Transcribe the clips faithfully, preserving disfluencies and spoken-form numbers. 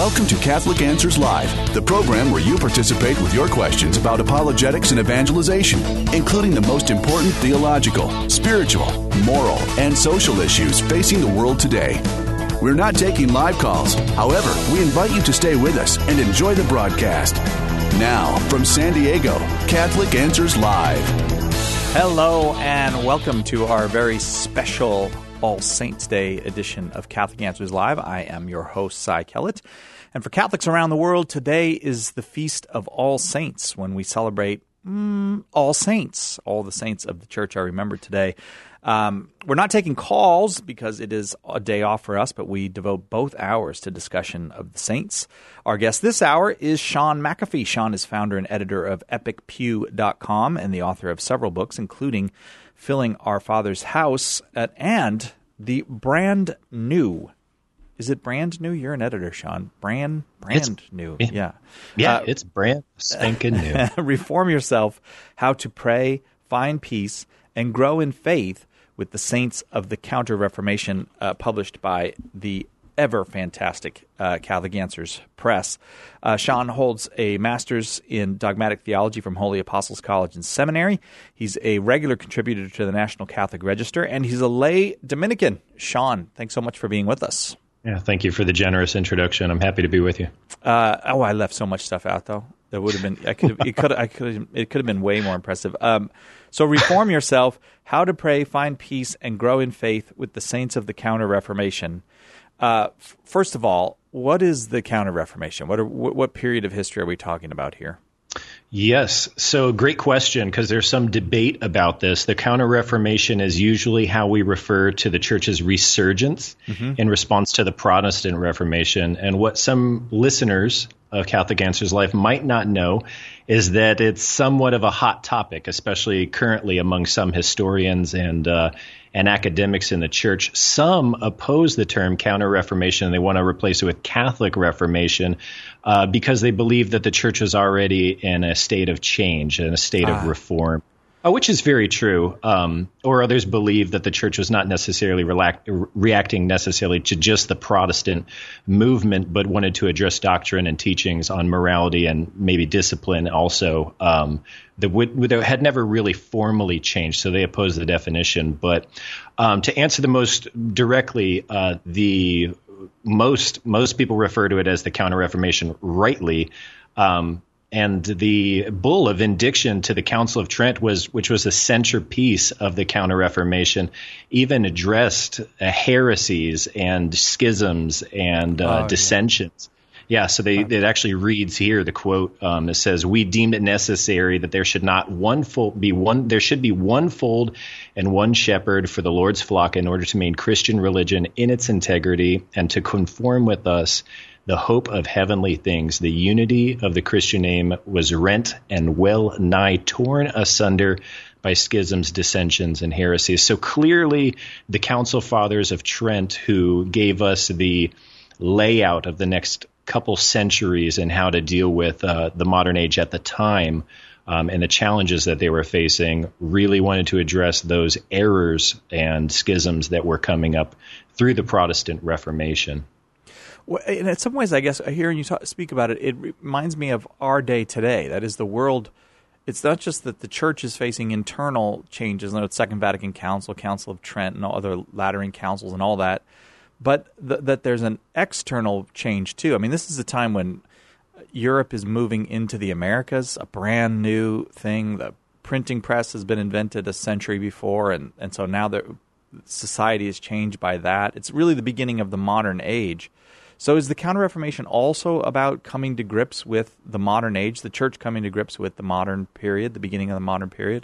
Welcome to Catholic Answers Live, the program where you participate with your questions about apologetics and evangelization, including the most important theological, spiritual, moral, and social issues facing the world today. We're not taking live calls. However, we invite you to stay with us and enjoy the broadcast. Now, from San Diego, Catholic Answers Live. Hello, and welcome to our very special All Saints Day edition of Catholic Answers Live. I am your host, Cy Kellett. And for Catholics around the world, today is the Feast of All Saints, when we celebrate mm, all saints, all the saints of the Church are remembered today. Um, we're not taking calls because it is a day off for us, but we devote both hours to discussion of the saints. Our guest this hour is Sean McAfee. Sean is founder and editor of epic pew dot com and the author of several books, including Filling Our Father's House at, and the brand new. Is it brand new? You're an editor, Sean. Brand brand it's, new. Yeah. Yeah, yeah uh, it's brand spanking new. Reform Yourself, How to Pray, Find Peace, and Grow in Faith with the Saints of the Counter-Reformation, uh, published by the ever-fantastic uh, Catholic Answers Press. Uh, Sean holds a master's in dogmatic theology from Holy Apostles College and Seminary. He's a regular contributor to the National Catholic Register, and he's a lay Dominican. Sean, thanks so much for being with us. Yeah, thank you for the generous introduction. I'm happy to be with you. Uh, oh, I left so much stuff out, though. That would have been. I could have. It could. I could. It could have been way more impressive. Um, so, Reform Yourself: How to Pray, Find Peace, and Grow in Faith with the Saints of the Counter-Reformation. Uh, f- first of all, what is the Counter-Reformation? What, are, what what period of history are we talking about here? Yes. So great question, because there's some debate about this. The Counter-Reformation is usually how we refer to the Church's resurgence mm-hmm. in response to the Protestant Reformation. And what some listeners of Catholic Answers Live might not know is that it's somewhat of a hot topic, especially currently among some historians and uh, and academics in the Church. Some oppose the term Counter-Reformation, and they want to replace it with Catholic Reformation uh, because they believe that the Church is already in a state of change, in a state ah. of reform. Uh, which is very true, um, or others believe that the Church was not necessarily relac- reacting necessarily to just the Protestant movement, but wanted to address doctrine and teachings on morality and maybe discipline also um, that, would, that had never really formally changed, so they oppose the definition. But um, to answer the most directly, uh, the most most people refer to it as the Counter-Reformation rightly. Um, And the bull of indiction to the Council of Trent, was, which was a centerpiece of the Counter-Reformation, even addressed uh, heresies and schisms and uh, oh, dissensions. Yeah, yeah so they, it actually reads here, the quote, um, it says, "We deemed it necessary that there should not one fold be one. There should be one fold and one shepherd for the Lord's flock in order to maintain Christian religion in its integrity and to conform with us. The hope of heavenly things, the unity of the Christian name was rent and well nigh torn asunder by schisms, dissensions, and heresies." So clearly the Council Fathers of Trent, who gave us the layout of the next couple centuries and how to deal with uh, the modern age at the time um, and the challenges that they were facing, really wanted to address those errors and schisms that were coming up through the Protestant Reformation. Well, and in some ways, I guess, hearing you talk, speak about it, it reminds me of our day today. That is, the world, it's not just that the Church is facing internal changes, you know, Second Vatican Council, Council of Trent, and all other Lateran councils and all that, but th- that there's an external change, too. I mean, this is a time when Europe is moving into the Americas, a brand new thing. The printing press has been invented a century before, and, and so now the society is changed by that. It's really the beginning of the modern age. So is the Counter-Reformation also about coming to grips with the modern age, the Church coming to grips with the modern period, the beginning of the modern period?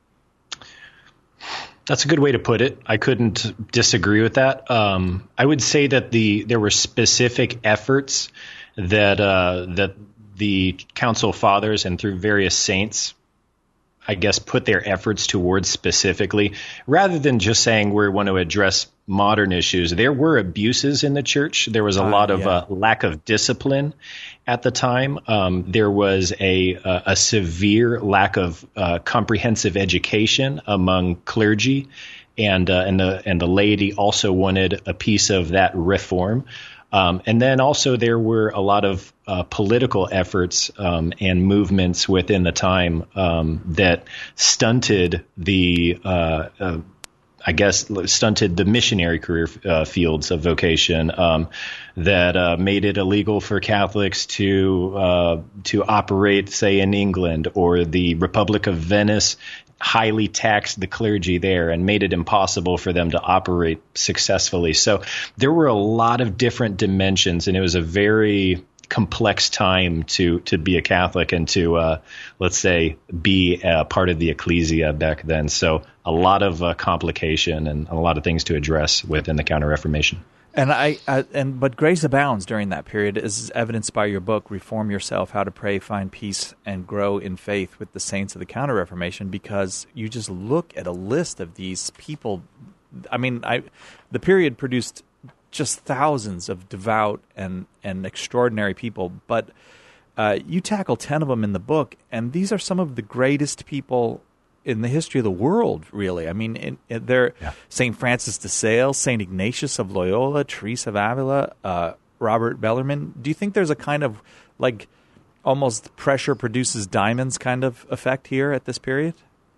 That's a good way to put it. I couldn't disagree with that. Um, I would say that the there were specific efforts that uh, that the Council Fathers and through various saints, I guess, put their efforts towards specifically, rather than just saying we want to address modern issues. There were abuses in the Church. There was a uh, lot of yeah. uh, lack of discipline at the time. Um, there was a, a, a severe lack of uh, comprehensive education among clergy, and uh, and the and the laity also wanted a piece of that reform. Um, and then also there were a lot of uh, political efforts um, and movements within the time um, that stunted the uh, uh, I guess, stunted the missionary career uh, fields of vocation, um, that uh, made it illegal for Catholics to uh, to operate, say, in England, or the Republic of Venice highly taxed the clergy there and made it impossible for them to operate successfully. So there were a lot of different dimensions, and it was a very complex time to to be a Catholic and to, uh, let's say, be a part of the ecclesia back then. So a lot of uh, complication and a lot of things to address within the Counter-Reformation. And I, I and but grace abounds during that period, as evidenced by your book, Reform Yourself: How to Pray, Find Peace, and Grow in Faith with the Saints of the Counter-Reformation, because you just look at a list of these people. I mean, I the period produced just thousands of devout and, and extraordinary people, but uh, you tackle ten of them in the book, and these are some of the greatest people in the history of the world, really. I mean, in, in they're yeah. Saint Francis de Sales, Saint Ignatius of Loyola, Teresa of Avila, uh, Robert Bellarmine. Do you think there's a kind of, like, almost pressure produces diamonds kind of effect here at this period?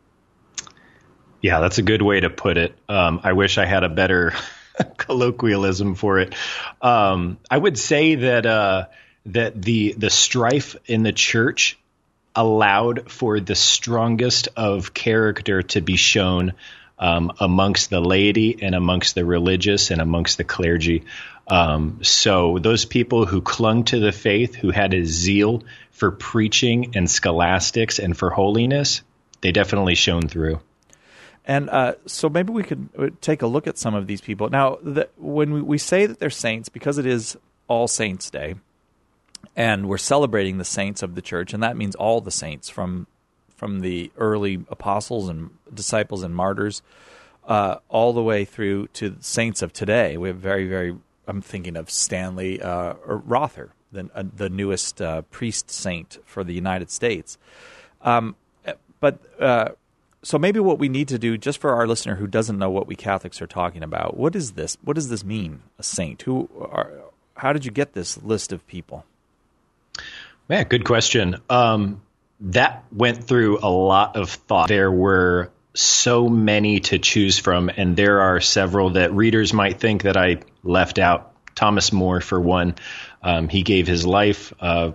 Yeah, that's a good way to put it. Um, I wish I had a better colloquialism for it. Um, I would say that uh, that the the strife in the church allowed for the strongest of character to be shown um, amongst the laity and amongst the religious and amongst the clergy. Um, so those people who clung to the faith, who had a zeal for preaching and scholastics and for holiness, they definitely shone through. And uh, so maybe we could take a look at some of these people. Now, the, when we, we say that they're saints, because it is All Saints' Day, and we're celebrating the saints of the church, and that means all the saints from from the early apostles and disciples and martyrs, uh, all the way through to the saints of today. We have very, very, I'm thinking of Stanley uh, or Rother, the, uh, the newest uh, priest saint for the United States. Um, but... Uh, So maybe what we need to do, just for our listener who doesn't know what we Catholics are talking about, what is this? What does this mean, a saint? Who are? How did you get this list of people? Man, good question. Um, that went through a lot of thought. There were so many to choose from, and there are several that readers might think that I left out. Thomas More, for one. Um, he gave his life uh,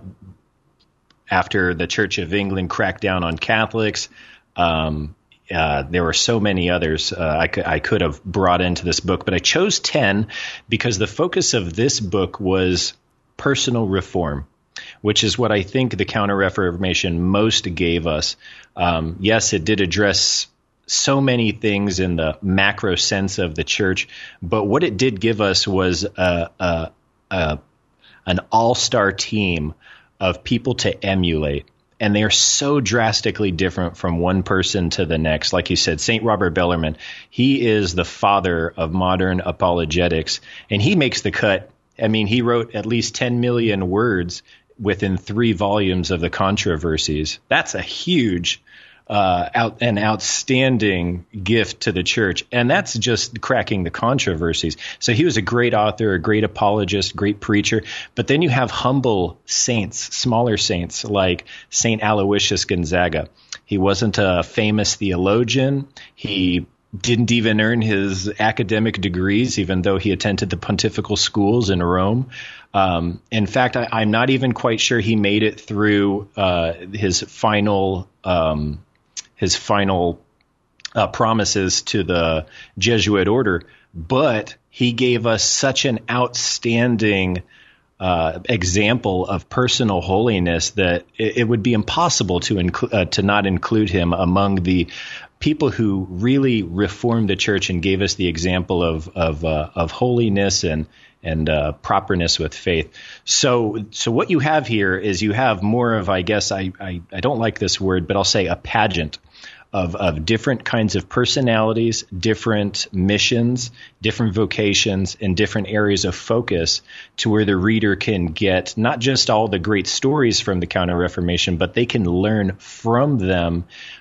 after the Church of England cracked down on Catholics. Um, uh, there were so many others uh, I, could, I could have brought into this book, but I chose ten because the focus of this book was personal reform, which is what I think the Counter-Reformation most gave us. Um, yes, it did address so many things in the macro sense of the church, but what it did give us was a, a, a, an all-star team of people to emulate. And they are so drastically different from one person to the next. Like you said, Saint Robert Bellarmine, he is the father of modern apologetics, and he makes the cut. I mean, he wrote at least ten million words within three volumes of the Controversies. That's a huge, uh, out, an outstanding gift to the church. And that's just cracking the Controversies. So he was a great author, a great apologist, great preacher. But then you have humble saints, smaller saints like Saint Aloysius Gonzaga. He wasn't a famous theologian. He didn't even earn his academic degrees, even though he attended the pontifical schools in Rome. Um, in fact, I, I'm not even quite sure he made it through uh, his final um, his final uh, promises to the Jesuit order, but he gave us such an outstanding uh, example of personal holiness that it, it would be impossible to include uh, to not include him among the people who really reformed the church and gave us the example of of, uh, of holiness and and uh, properness with faith. So so what you have here is you have more of, I guess, I, I, I don't like this word, but I'll say a pageant of, of different kinds of personalities, different missions, different vocations, and different areas of focus to where the reader can get not just all the great stories from the Counter-Reformation, but they can learn from them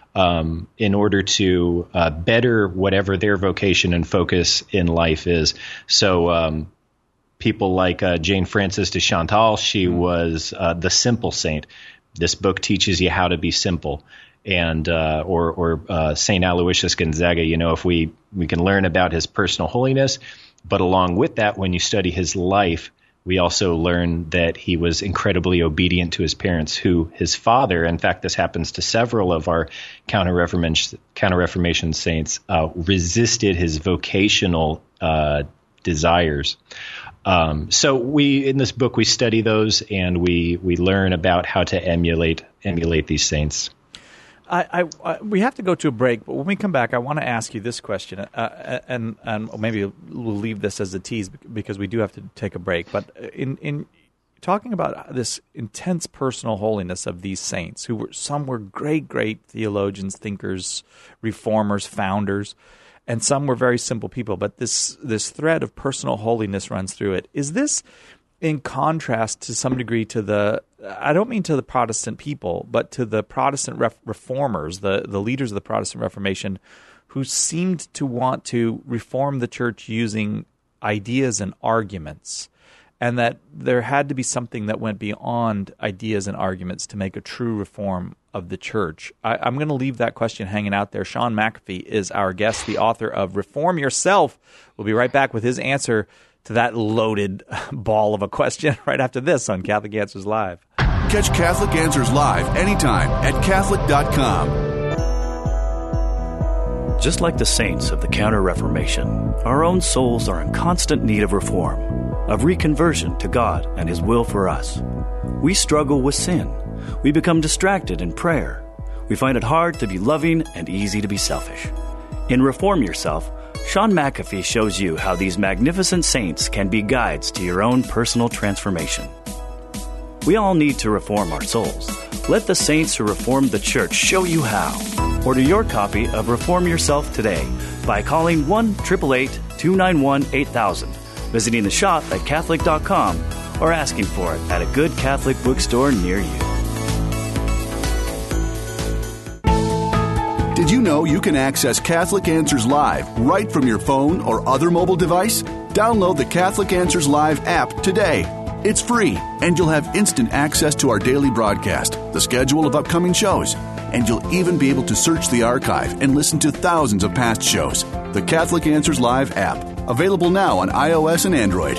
Um, in order to uh, better whatever their vocation and focus in life is. So, um, people like uh, Jane Frances de Chantal, she was uh, the simple saint. This book teaches you how to be simple. And uh, or or uh, Saint Aloysius Gonzaga, you know, if we, we can learn about his personal holiness, but along with that, when you study his life, we also learn that he was incredibly obedient to his parents, who his father, in fact, this happens to several of our Counter-Reformation, Counter-Reformation saints, uh, resisted his vocational uh, desires. Um, so we, in this book, we study those and we we learn about how to emulate emulate these saints. I, I, I, we have to go to a break, but when we come back, I want to ask you this question, uh, and, and maybe we'll leave this as a tease because we do have to take a break. But in, in talking about this intense personal holiness of these saints, who were some were great, great theologians, thinkers, reformers, founders, and some were very simple people. But this this thread of personal holiness runs through it. Is this in contrast to some degree to the, I don't mean to the Protestant people, but to the Protestant ref- reformers, the, the leaders of the Protestant Reformation, who seemed to want to reform the church using ideas and arguments, and that there had to be something that went beyond ideas and arguments to make a true reform of the church. I, I'm going to leave that question hanging out there. Sean McAfee is our guest, the author of Reform Yourself. We'll be right back with his answer to that loaded ball of a question right after this on Catholic Answers Live. Catch Catholic Answers Live anytime at Catholic dot com. Just like the saints of the Counter-Reformation, our own souls are in constant need of reform, of reconversion to God and His will for us. We struggle with sin. We become distracted in prayer. We find it hard to be loving and easy to be selfish. In Reform Yourself, Sean McAfee shows you how these magnificent saints can be guides to your own personal transformation. We all need to reform our souls. Let the saints who reformed the church show you how. Order your copy of Reform Yourself today by calling one eight eight eight, two nine one, eight thousand, visiting the shop at Catholic dot com, or asking for it at a good Catholic bookstore near you. Did you know you can access Catholic Answers Live right from your phone or other mobile device? Download the Catholic Answers Live app today. It's free, and you'll have instant access to our daily broadcast, the schedule of upcoming shows, and you'll even be able to search the archive and listen to thousands of past shows. The Catholic Answers Live app, available now on iOS and Android.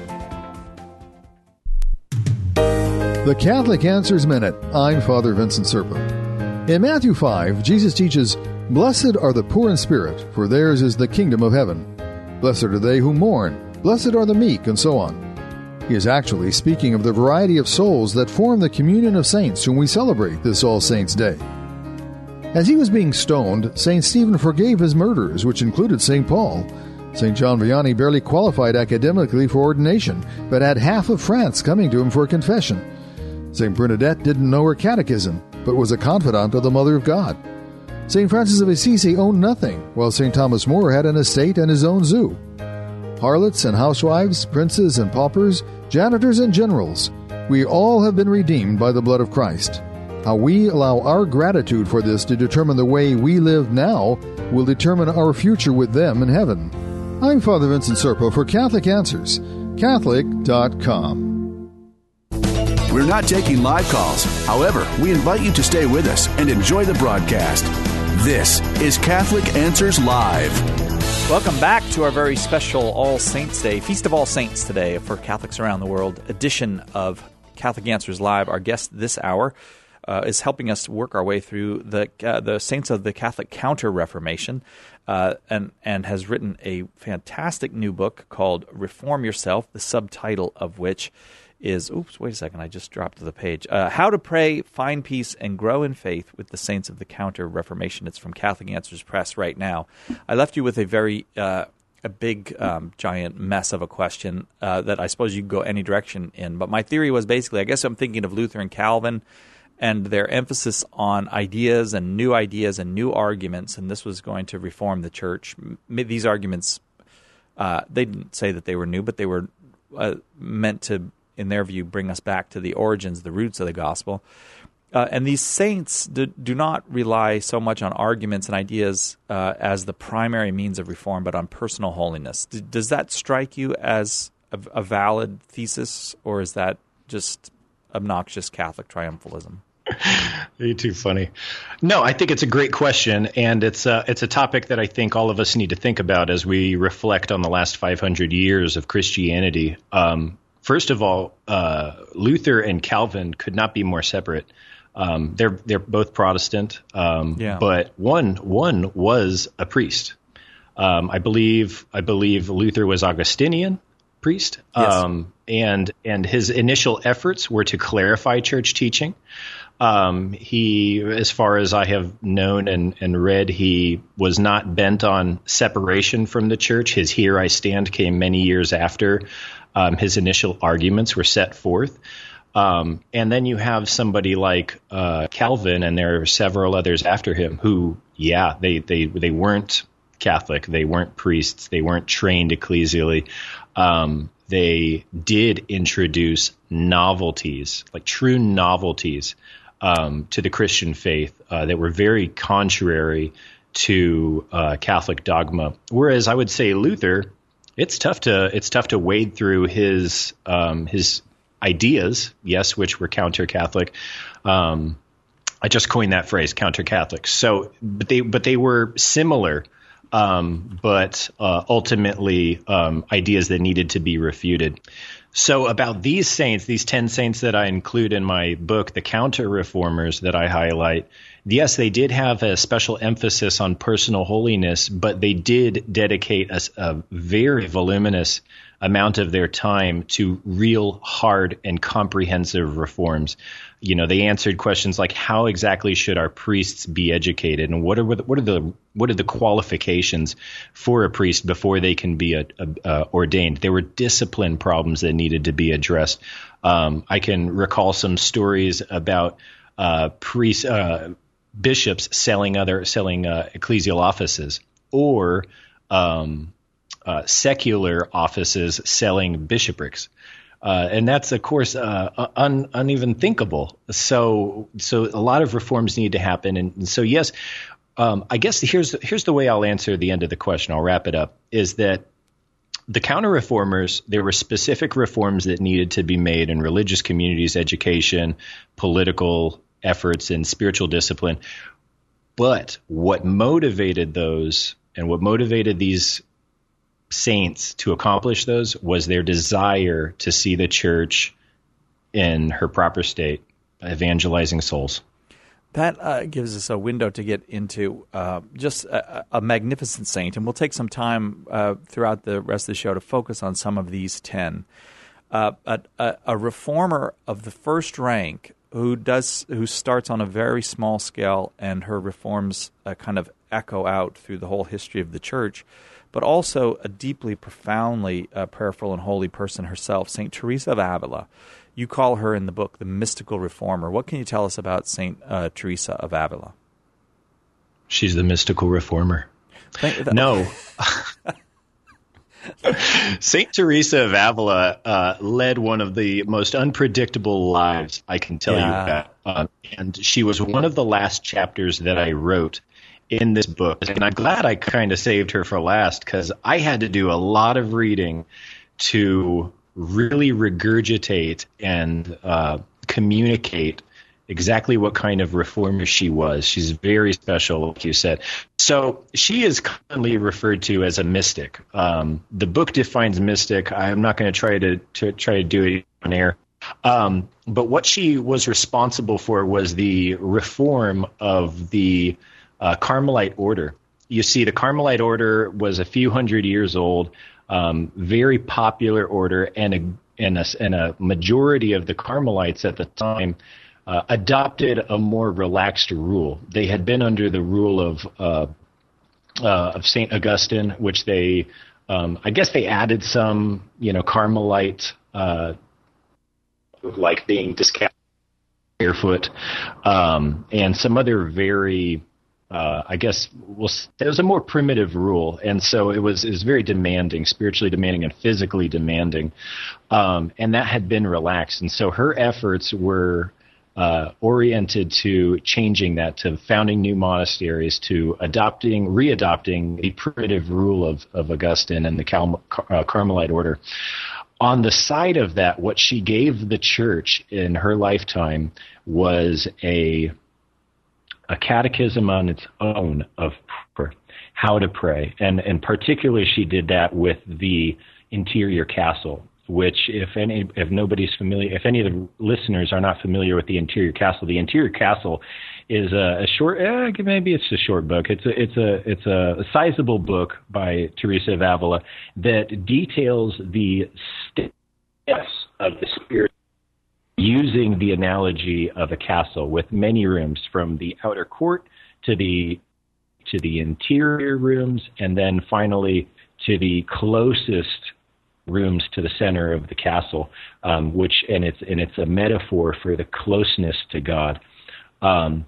The Catholic Answers Minute. I'm Father Vincent Serpa. In Matthew five, Jesus teaches, "Blessed are the poor in spirit, for theirs is the kingdom of heaven. Blessed are they who mourn, blessed are the meek," and so on. He is actually speaking of the variety of souls that form the communion of saints whom we celebrate this All Saints' Day. As he was being stoned, Saint Stephen forgave his murderers, which included Saint Paul. Saint John Vianney barely qualified academically for ordination, but had half of France coming to him for confession. Saint Bernadette didn't know her catechism, but was a confidant of the Mother of God. Saint Francis of Assisi owned nothing, while Saint Thomas More had an estate and his own zoo. Harlots and housewives, princes and paupers, janitors and generals, we all have been redeemed by the blood of Christ. How we allow our gratitude for this to determine the way we live now will determine our future with them in heaven. I'm Father Vincent Serpa for Catholic Answers, Catholic dot com. We're not taking live calls. However, we invite you to stay with us and enjoy the broadcast. This is Catholic Answers Live. Welcome back to our very special All Saints Day, Feast of All Saints today for Catholics around the world edition of Catholic Answers Live. Our guest this hour uh, is helping us work our way through the uh, the saints of the Catholic Counter-Reformation uh, and, and has written a fantastic new book called Reform Yourself, the subtitle of which is, oops, wait a second, I just dropped the page. Uh, How to Pray, Find Peace, and Grow in Faith with the Saints of the Counter-Reformation. It's from Catholic Answers Press right now. I left you with a very, uh, a big, um, giant mess of a question uh, that I suppose you could go any direction in. But my theory was basically, I guess I'm thinking of Luther and Calvin and their emphasis on ideas and new ideas and new arguments, and this was going to reform the church. These arguments, uh, they didn't say that they were new, but they were uh, meant to, in their view, bring us back to the origins, the roots of the gospel. Uh, and these saints do, do not rely so much on arguments and ideas uh, as the primary means of reform, but on personal holiness. D- does that strike you as a, a valid thesis, or is that just obnoxious Catholic triumphalism? You're too funny. No, I think it's a great question, and it's a, it's a topic that I think all of us need to think about as we reflect on the last five hundred years of Christianity. Um, first of all, uh, Luther and Calvin could not be more separate. Um, they're they're both Protestant, um, yeah. but one one was a priest. Um, I believe I believe Luther was Augustinian priest, yes. um, and and his initial efforts were to clarify church teaching. Um, he, as far as I have known and, and read, he was not bent on separation from the church. His "Here I Stand" came many years after um, his initial arguments were set forth. Um, and then you have somebody like uh, Calvin, and there are several others after him who, yeah, they they they weren't Catholic, they weren't priests, they weren't trained ecclesially. Um, they did introduce novelties, like true novelties, um, to the Christian faith uh, that were very contrary to uh, Catholic dogma. Whereas I would say Luther, it's tough to it's tough to wade through his um, his ideas, yes, which were counter-Catholic. Um, I just coined that phrase, counter-Catholic. So, but they but they were similar. Um, but uh, ultimately um, ideas that needed to be refuted. So about these saints, these ten saints that I include in my book, the counter-reformers that I highlight, yes, they did have a special emphasis on personal holiness, but they did dedicate a, a very voluminous amount of their time to real hard and comprehensive reforms. You know, they answered questions like, how exactly should our priests be educated, and what are what are the what are the qualifications for a priest before they can be a, a, a ordained? There were discipline problems that needed to be addressed. Um, I can recall some stories about uh, priests, uh, bishops selling other selling uh, ecclesial offices, or um, uh, secular offices selling bishoprics. Uh, and that's, of course, uh, un, uneven thinkable. So, so a lot of reforms need to happen. And, and so, yes, um, I guess here's here's the way I'll answer the end of the question. I'll wrap it up. Is that the counter-reformers? There were specific reforms that needed to be made in religious communities, education, political efforts, and spiritual discipline. But what motivated those, and what motivated these saints to accomplish those, was their desire to see the church in her proper state, evangelizing souls. That uh, gives us a window to get into uh, just a, a magnificent saint, and we'll take some time uh, throughout the rest of the show to focus on some of these ten. Uh, a, a, a reformer of the first rank who does who starts on a very small scale, and her reforms uh, kind of echo out through the whole history of the church, but also a deeply, profoundly uh, prayerful and holy person herself, Saint Teresa of Avila. You call her in the book the mystical reformer. What can you tell us about Saint uh, Teresa of Avila? She's the mystical reformer. Thank, that, no. Saint Teresa of Avila uh, led one of the most unpredictable lives I can tell yeah. you about. Uh, and she was one of the last chapters that I wrote in this book. And I'm glad I kind of saved her for last, because I had to do a lot of reading to really regurgitate and uh, communicate exactly what kind of reformer she was. She's very special, like you said. So she is commonly referred to as a mystic. Um, the book defines mystic. I'm not going to try to, to try to do it on air. Um, but what she was responsible for was the reform of the uh, Carmelite order. You see, the Carmelite order was a few hundred years old, um, very popular order, and a, and a and a majority of the Carmelites at the time Uh, adopted a more relaxed rule. They had been under the rule of uh, uh, of Saint Augustine, which they, um, I guess, they added some, you know, Carmelite, uh, like being discount barefoot, um, and some other very, uh, I guess, well, it was a more primitive rule, and so it was it was very demanding, spiritually demanding, and physically demanding, um, and that had been relaxed, and so her efforts were Uh, oriented to changing that, to founding new monasteries, to adopting, readopting the primitive rule of, of Augustine and the Cal- uh, Carmelite order. on the side of that, what she gave the church in her lifetime was a a catechism on its own of prayer, how to pray. And, and particularly she did that with the interior castle, which if any, if nobody's familiar, if any of the listeners are not familiar with the interior castle, the interior castle is a, a short, eh, maybe it's a short book. It's a, it's a, it's a sizable book by Teresa of Avila that details the steps of the spirit, using the analogy of a castle with many rooms, from the outer court to the to the interior rooms, and then finally to the closest rooms to the center of the castle, um, which and it's and it's a metaphor for the closeness to God. Um,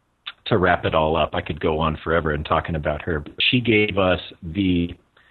to wrap it all up, I could go on forever in talking about her. But she gave us the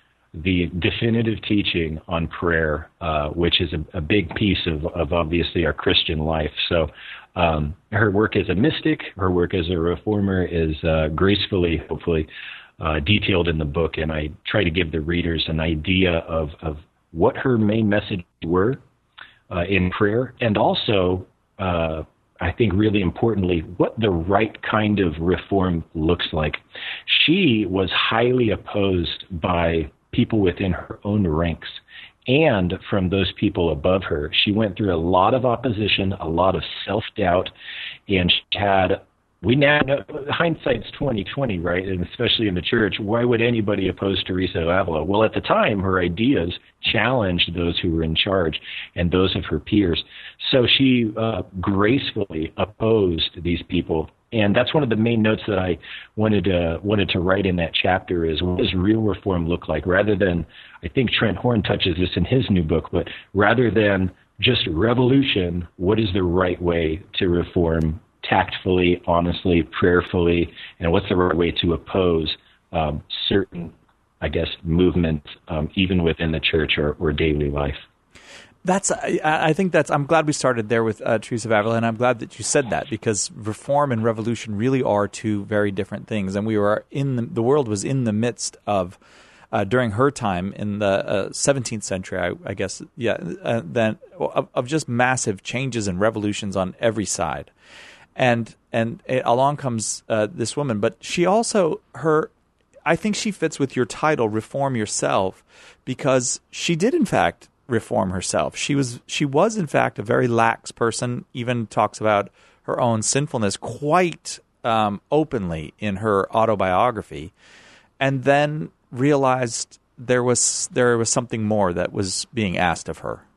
the definitive teaching on prayer, uh, which is a, a big piece of, of obviously our Christian life. So um, her work as a mystic, her work as a reformer is uh, gracefully, hopefully, uh, detailed in the book. And I try to give the readers an idea of, of what her main messages were uh, in prayer, and also, uh, I think really importantly, what the right kind of reform looks like. She was highly opposed by people within her own ranks and from those people above her. She went through a lot of opposition, a lot of self-doubt, and she had, we now know, hindsight's twenty twenty, right? And especially in the church, why would anybody oppose Teresa of Avila? Well, at the time, her ideas challenged those who were in charge and those of her peers. So she uh, gracefully opposed these people. And that's one of the main notes that I wanted to, wanted to write in that chapter is, what does real reform look like? Rather than, I think Trent Horn touches this in his new book, but rather than just revolution, what is the right way to reform tactfully, honestly, prayerfully, and what's the right way to oppose um, certain, I guess, movements, um, even within the church or, or daily life? That's. I, I think that's. I'm glad we started there with uh, Teresa of Avila, and I'm glad that you said that, because reform and revolution really are two very different things. And we were in the, the world was in the midst of uh, during her time in the uh, seventeenth century, I, I guess. Yeah, uh, then of, of just massive changes and revolutions on every side, and and it, along comes uh, this woman, but she also her. I think she fits with your title, Reform Yourself, because she did in fact reform herself. She was she was in fact a very lax person, even talks about her own sinfulness quite um, openly in her autobiography, and then realized there was there was something more that was being asked of her.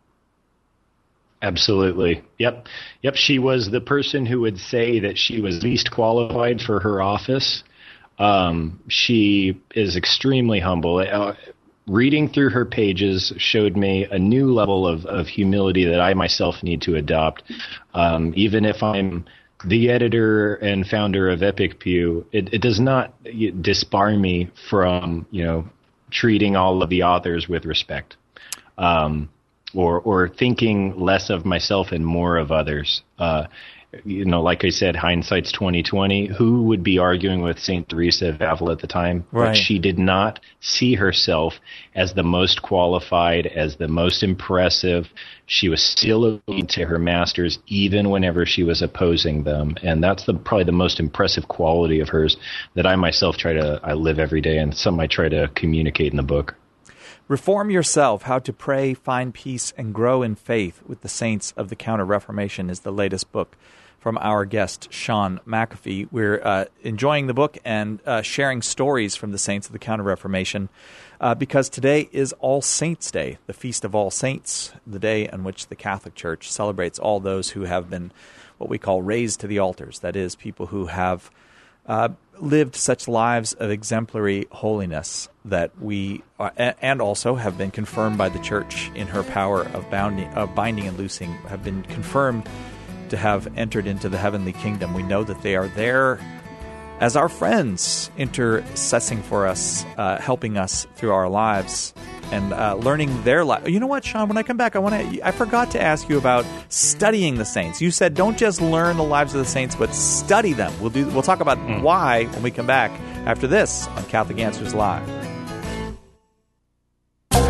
Absolutely. Yep. Yep. She was the person who would say that she was least qualified for her office. Um, she is extremely humble. Uh, Reading through her pages showed me a new level of, of humility that I myself need to adopt. Um, even if I'm the editor and founder of Epic Pew, it, it does not disbar me from, you know, treating all of the authors with respect, um, or or thinking less of myself and more of others. Uh, You know, like I said, hindsight's twenty twenty. Who would be arguing with Saint Teresa of Avila at the time? Right. But she did not see herself as the most qualified, as the most impressive. She was still obedient to her masters, even whenever she was opposing them. And that's the, probably the most impressive quality of hers that I myself try to I live every day, and some I try to communicate in the book. Reform Yourself, How to Pray, Find Peace, and Grow in Faith with the Saints of the Counter-Reformation is the latest book from our guest, Sean McAfee. We're uh, enjoying the book and uh, sharing stories from the Saints of the Counter-Reformation uh, because today is All Saints' Day, the Feast of All Saints, the day on which the Catholic Church celebrates all those who have been what we call raised to the altars, that is, people who have uh, lived such lives of exemplary holiness that we, are, and also have been confirmed by the Church in her power of bounding, of binding and loosing, have been confirmed to have entered into the heavenly kingdom. We know that they are there as our friends, intercessing for us, uh, helping us through our lives, and uh, learning their life. You know what, Sean? When I come back, I want to. I forgot to ask you about studying the saints. You said don't just learn the lives of the saints, but study them. We'll do. We'll talk about mm. why when we come back after this on Catholic Answers Live.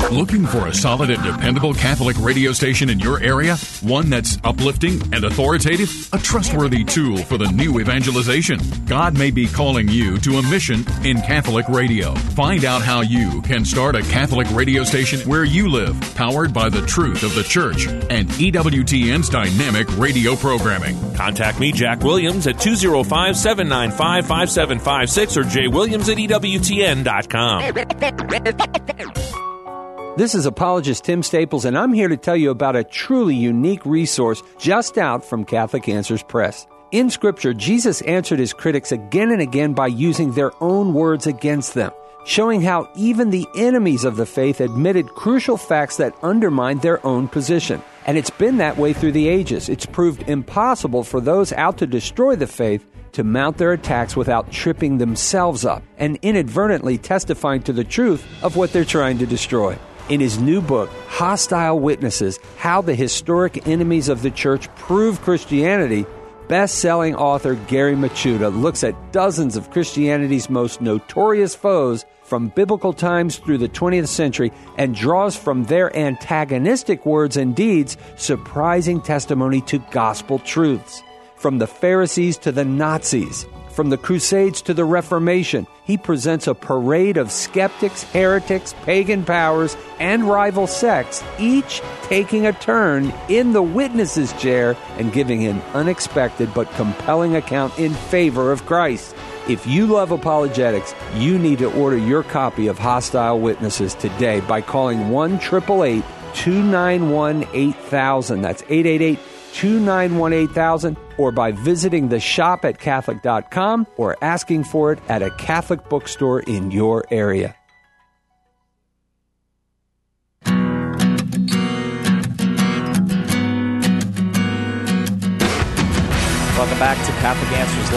Looking for a solid and dependable Catholic radio station in your area? One that's uplifting and authoritative? A trustworthy tool for the new evangelization? God may be calling you to a mission in Catholic radio. Find out how you can start a Catholic radio station where you live, powered by the truth of the Church and E W T N's dynamic radio programming. Contact me, Jack Williams, at two oh five, seven nine five, five seven five six or j williams at e w t n dot com. This is apologist Tim Staples, and I'm here to tell you about a truly unique resource just out from Catholic Answers Press. In Scripture, Jesus answered his critics again and again by using their own words against them, showing how even the enemies of the faith admitted crucial facts that undermined their own position. And it's been that way through the ages. It's proved impossible for those out to destroy the faith to mount their attacks without tripping themselves up and inadvertently testifying to the truth of what they're trying to destroy. In his new book, Hostile Witnesses, How the Historic Enemies of the Church Prove Christianity, best-selling author Gary Machuda looks at dozens of Christianity's most notorious foes from biblical times through the twentieth century and draws from their antagonistic words and deeds surprising testimony to gospel truths. From the Pharisees to the Nazis, from the Crusades to the Reformation, he presents a parade of skeptics, heretics, pagan powers, and rival sects, each taking a turn in the witness's chair and giving an unexpected but compelling account in favor of Christ. If you love apologetics, you need to order your copy of Hostile Witnesses today by calling one eight eight eight, two nine one, eight thousand. That's eight eight eight, two nine one, eight thousand, or by visiting the shop at Catholic dot com or asking for it at a Catholic bookstore in your area. Welcome back to Catholic Answers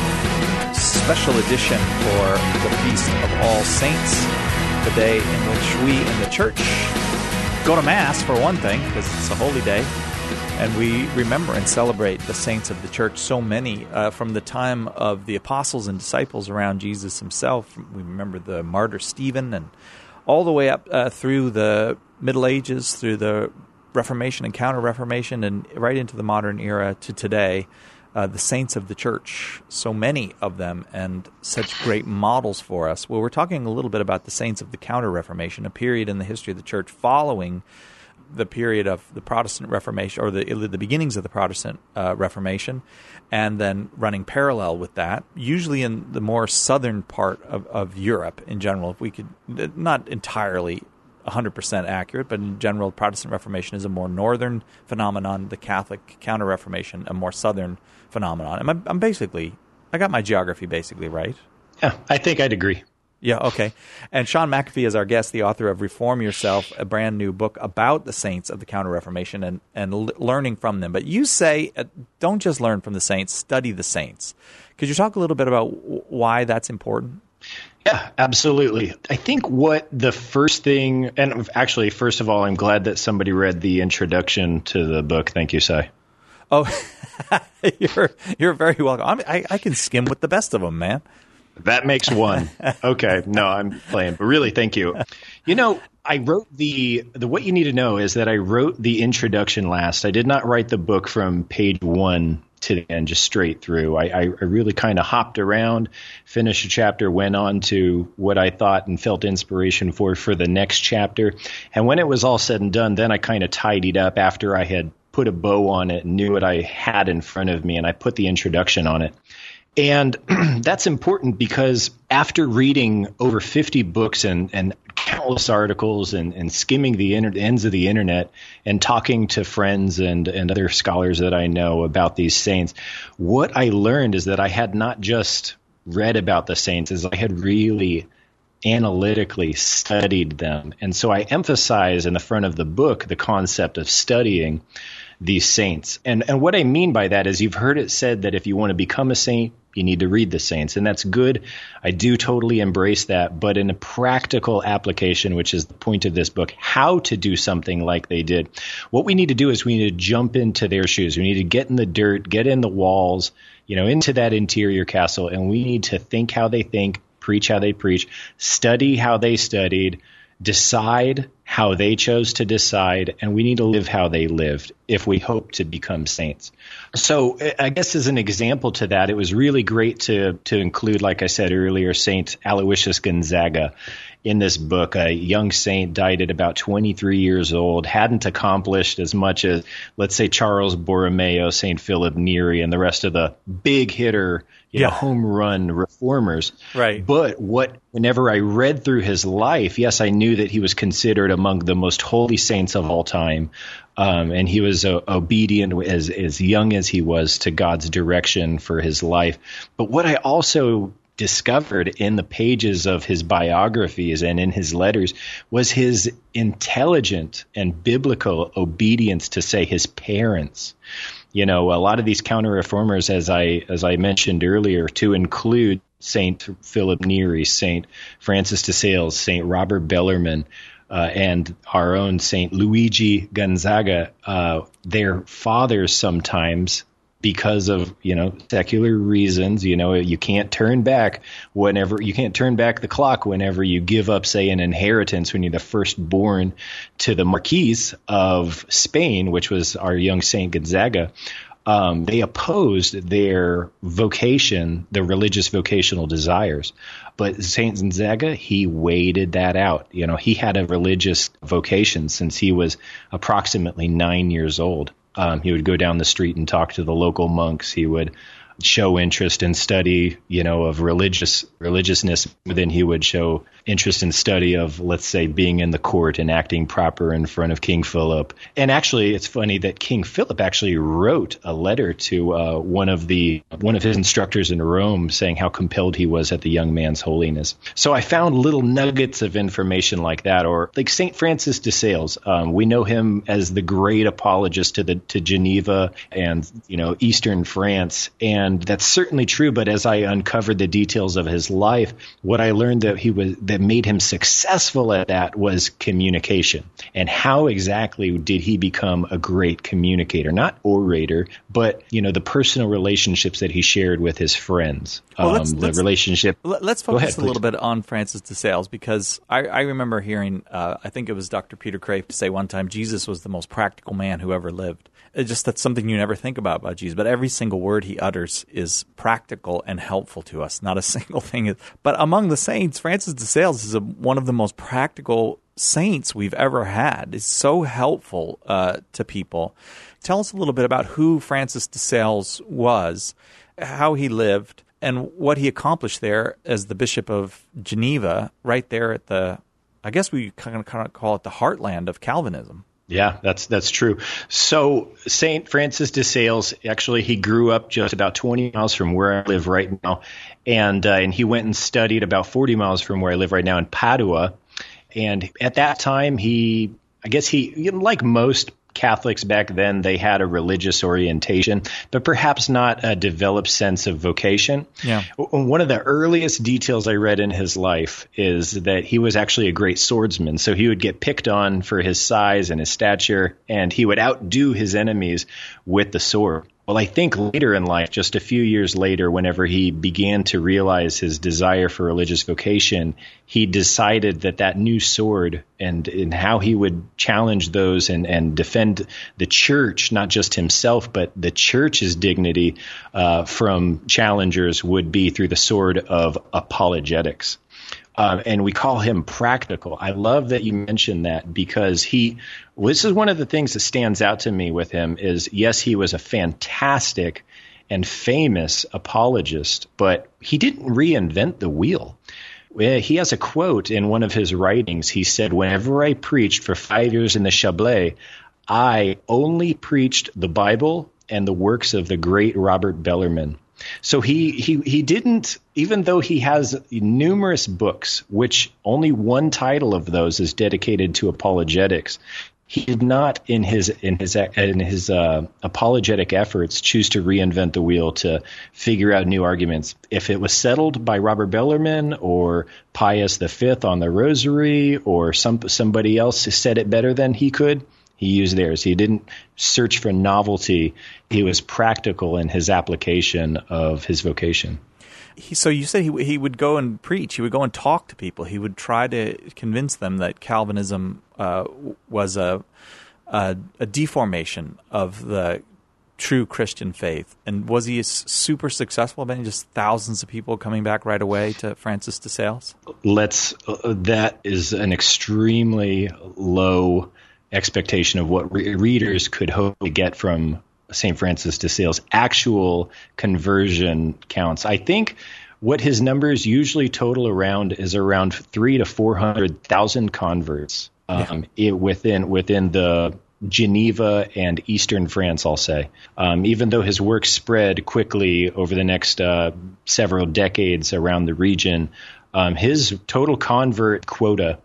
Live, special edition for the Feast of All Saints, the day in which we in the Church go to Mass, for one thing, because it's a holy day. And we remember and celebrate the saints of the Church, so many, uh, from the time of the apostles and disciples around Jesus himself. We remember the martyr Stephen, and all the way up uh, through the Middle Ages, through the Reformation and Counter-Reformation, and right into the modern era to today, uh, the saints of the Church, so many of them, and such great models for us. Well, we're talking a little bit about the saints of the Counter-Reformation, a period in the history of the Church following the period of the Protestant Reformation, or the the beginnings of the Protestant uh, Reformation, and then running parallel with that, usually in the more southern part of, of Europe in general. If we could, not entirely one hundred percent accurate, but in general, Protestant Reformation is a more northern phenomenon, the Catholic Counter-Reformation a more southern phenomenon. I'm, I'm basically, I got my geography basically right. Yeah, I think I'd agree. Yeah, okay. And Sean McAfee is our guest, the author of Reform Yourself, a brand new book about the saints of the Counter-Reformation and, and l- learning from them. But you say, uh, don't just learn from the saints, study the saints. Could you talk a little bit about w- why that's important? Yeah, absolutely. I think what the first thing, and actually, first of all, I'm glad that somebody read the introduction to the book. Thank you, Cy. Oh, you're you're very welcome. I, mean, I I can skim with the best of them, man. That makes one. Okay. No, I'm playing. But really, thank you. You know, I wrote the, the, what you need to know is that I wrote the introduction last. I did not write the book from page one to the end, just straight through. I, I, I really kind of hopped around, finished a chapter, went on to what I thought and felt inspiration for, for the next chapter. And when it was all said and done, then I kind of tidied up after I had put a bow on it and knew what I had in front of me, and I put the introduction on it. And that's important because after reading over fifty books and, and countless articles and, and skimming the inter- ends of the internet and talking to friends and, and other scholars that I know about these saints, what I learned is that I had not just read about the saints, as I had really analytically studied them. And so I emphasize in the front of the book the concept of studying these saints. And and what I mean by that is, you've heard it said that if you want to become a saint, you need to read the saints. And that's good. I do totally embrace that. But in a practical application, which is the point of this book, how to do something like they did, what we need to do is we need to jump into their shoes. We need to get in the dirt, get in the walls, you know, into that interior castle. And we need to think how they think, preach how they preach, study how they studied, decide how they chose to decide, and we need to live how they lived if we hope to become saints. So I guess as an example to that, it was really great to to include, like I said earlier, Saint Aloysius Gonzaga in this book. A young saint, died at about twenty-three years old, hadn't accomplished as much as, let's say, Charles Borromeo, Saint Philip Neri, and the rest of the big hitter, you yeah. know, home run reformers. Right. But what, whenever I read through his life, yes, I knew that he was considered among the most holy saints of all time. Um, and he was uh, obedient as, as young as he was to God's direction for his life. But what I also discovered in the pages of his biographies and in his letters was his intelligent and biblical obedience to, say, his parents. You know, a lot of these counter-reformers, as I as I mentioned earlier, to include Saint Philip Neri, Saint Francis de Sales, Saint Robert Bellarmine, uh, and our own Saint Luigi Gonzaga, uh, their fathers sometimes, because of, you know, secular reasons, you know, you can't turn back whenever you can't turn back the clock whenever you give up, say, an inheritance when you're the firstborn to the Marquis of Spain, which was our young Saint Gonzaga. Um, they opposed their vocation, their religious vocational desires. But Saint Gonzaga, he waited that out. You know, he had a religious vocation since he was approximately nine years old. Um, he would go down the street and talk to the local monks. He would show interest in study, you know, of religious religiousness. Then he would show interest in study of, let's say, being in the court and acting proper in front of King Philip. And actually, it's funny that King Philip actually wrote a letter to uh, one of the one of his instructors in Rome, saying how compelled he was at the young man's holiness. So I found little nuggets of information like that, or like Saint Francis de Sales. Um, we know him as the great apologist to the to Geneva and, you know, Eastern France. And And that's certainly true. But as I uncovered the details of his life, what I learned that he was that made him successful at that was communication. And how exactly did he become a great communicator? Not orator, but, you know, the personal relationships that he shared with his friends. Well, um, let's, the let's, relationship. Let's focus ahead, a little bit on Francis de Sales, because I, I remember hearing, uh, I think it was Doctor Peter Kreeft say one time, Jesus was the most practical man who ever lived. It's just that's something you never think about about Jesus, but every single word he utters is practical and helpful to us. Not a single thing is. But among the saints, Francis de Sales is a, one of the most practical saints we've ever had. It's so helpful uh, to people. Tell us a little bit about who Francis de Sales was, how he lived, and what he accomplished there as the Bishop of Geneva, right there at the, I guess we kind of, kind of call it the heartland of Calvinism. Yeah, that's that's true. So Saint Francis de Sales, actually, he grew up just about twenty miles from where I live right now, and uh, and he went and studied about forty miles from where I live right now in Padua. And at that time, he, I guess he, like most Catholics back then, they had a religious orientation, but perhaps not a developed sense of vocation. Yeah. One of the earliest details I read in his life is that he was actually a great swordsman. So he would get picked on for his size and his stature, and he would outdo his enemies with the sword. Well, I think later in life, just a few years later, whenever he began to realize his desire for religious vocation, he decided that that new sword and, and how he would challenge those and, and defend the church, not just himself, but the church's dignity uh, from challengers, would be through the sword of apologetics. Uh, and we call him practical. I love that you mentioned that, because he, well, this is one of the things that stands out to me with him is, yes, he was a fantastic and famous apologist, but he didn't reinvent the wheel. He has a quote in one of his writings. He said, "Whenever I preached for five years in the Chablais, I only preached the Bible and the works of the great Robert Bellarmine." So he, he he didn't, even though he has numerous books, which only one title of those is dedicated to apologetics, he did not in his in his in his uh, apologetic efforts choose to reinvent the wheel to figure out new arguments. If it was settled by Robert Bellarmine or Pius the Fifth on the Rosary, or some somebody else said it better than he could, he used theirs. He didn't search for novelty. He was practical in his application of his vocation. He, so you said he he would go and preach. He would go and talk to people. He would try to convince them that Calvinism uh, was a, a a deformation of the true Christian faith. And was he super successful? Then just thousands of people coming back right away to Francis de Sales? Let's. Uh, that is an extremely low expectation of what re- readers could hope to get from Saint Francis de Sales. Actual conversion counts, I think, what his numbers usually total around is around three to four hundred thousand converts um, yeah. it, within within the Geneva and Eastern France, I'll say. Um, even though his work spread quickly over the next uh, several decades around the region, um, his total convert quota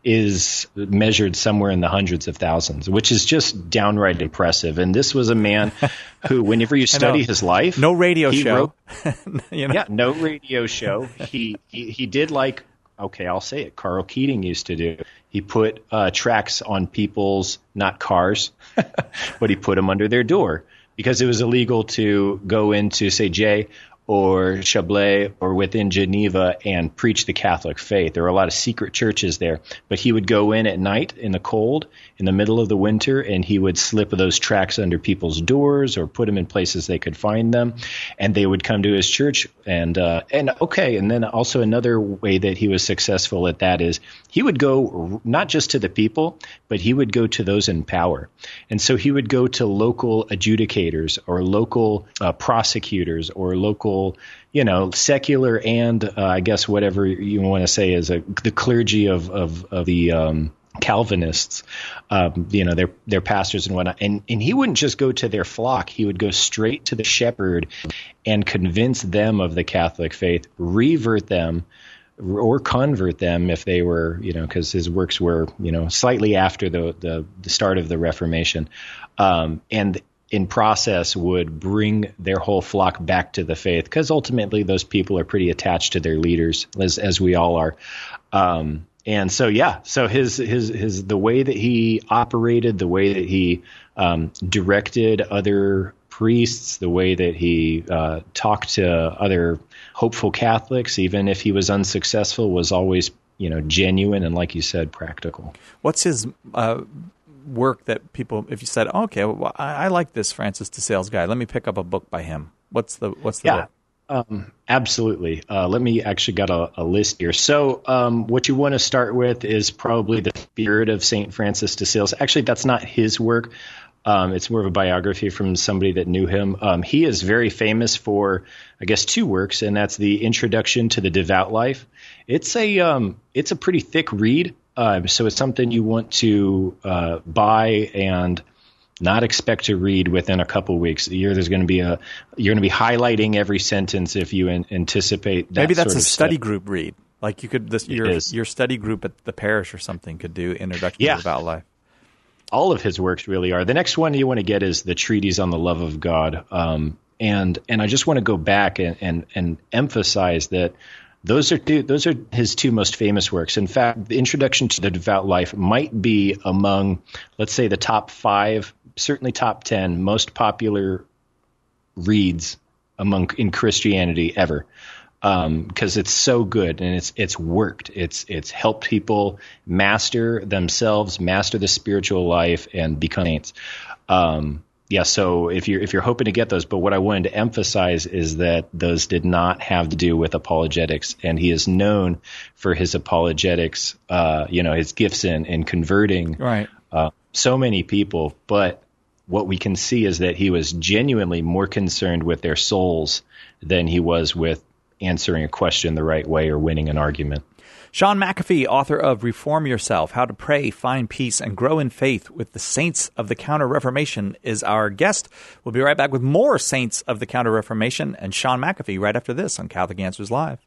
is measured somewhere in the hundreds of thousands, which is just downright impressive. And this was a man who, whenever you study his life, no radio show, wrote, you know? yeah, no radio show. He, he he did like, okay, I'll say it, Carl Keating used to do. He put uh, tracks on people's, not cars, but he put them under their door because it was illegal to go into, say, Jay or Chablais or within Geneva and preach the Catholic faith. There were a lot of secret churches there, but he would go in at night in the cold, in the middle of the winter, and he would slip those tracts under people's doors or put them in places they could find them, and they would come to his church. And uh, and okay, and then also another way that he was successful at that is he would go not just to the people, but he would go to those in power. And so he would go to local adjudicators or local uh, prosecutors or local, you know, secular and uh, I guess whatever you want to say is a, the clergy of of, of the um, Calvinists, um, you know, their their pastors and whatnot. And and he wouldn't just go to their flock; he would go straight to the shepherd and convince them of the Catholic faith, revert them, or convert them if they were, you know, because his works were, you know, slightly after the the, the start of the Reformation, um, and in process would bring their whole flock back to the faith, because ultimately those people are pretty attached to their leaders, as as we all are. Um, and so, yeah, so his his his the way that he operated, the way that he um, directed other priests, the way that he uh, talked to other hopeful Catholics, even if he was unsuccessful, was always, you know, genuine and, like you said, practical. What's his uh work that people, if you said, oh, okay, well, I, I like this Francis de Sales guy, let me pick up a book by him. What's the what's the yeah, book? Um, absolutely. Uh, let me actually got a, a list here. So um, what you want to start with is probably the Spirit of Saint Francis de Sales. Actually, that's not his work. Um, it's more of a biography from somebody that knew him. Um, he is very famous for, I guess, two works, and that's the Introduction to the Devout Life. It's a um, it's a pretty thick read. Uh, so it's something you want to uh, buy and not expect to read within a couple weeks. You're, there's going to be a you're going to be highlighting every sentence if you an, anticipate that. Maybe that's sort a of study stuff. group read. Like you could this your your study group at the parish or something could do Introduction yeah. to the Devout Life. All of his works really are. The next one you want to get is the Treatise on the Love of God, um, and and I just want to go back and and, and emphasize that. Those are two, those are his two most famous works. In fact, the Introduction to the Devout Life might be among, let's say, the top five, certainly top ten most popular reads among in Christianity ever, because um, it's so good and it's it's worked. It's it's helped people master themselves, master the spiritual life, and become saints. Um, Yeah, so if you're if you're hoping to get those, but what I wanted to emphasize is that those did not have to do with apologetics, and he is known for his apologetics, uh, you know, his gifts in in converting right. uh, so many people. But what we can see is that he was genuinely more concerned with their souls than he was with answering a question the right way or winning an argument. Sean McAfee, author of Reform Yourself, How to Pray, Find Peace, and Grow in Faith with the Saints of the Counter-Reformation, is our guest. We'll be right back with more Saints of the Counter-Reformation and Sean McAfee right after this on Catholic Answers Live.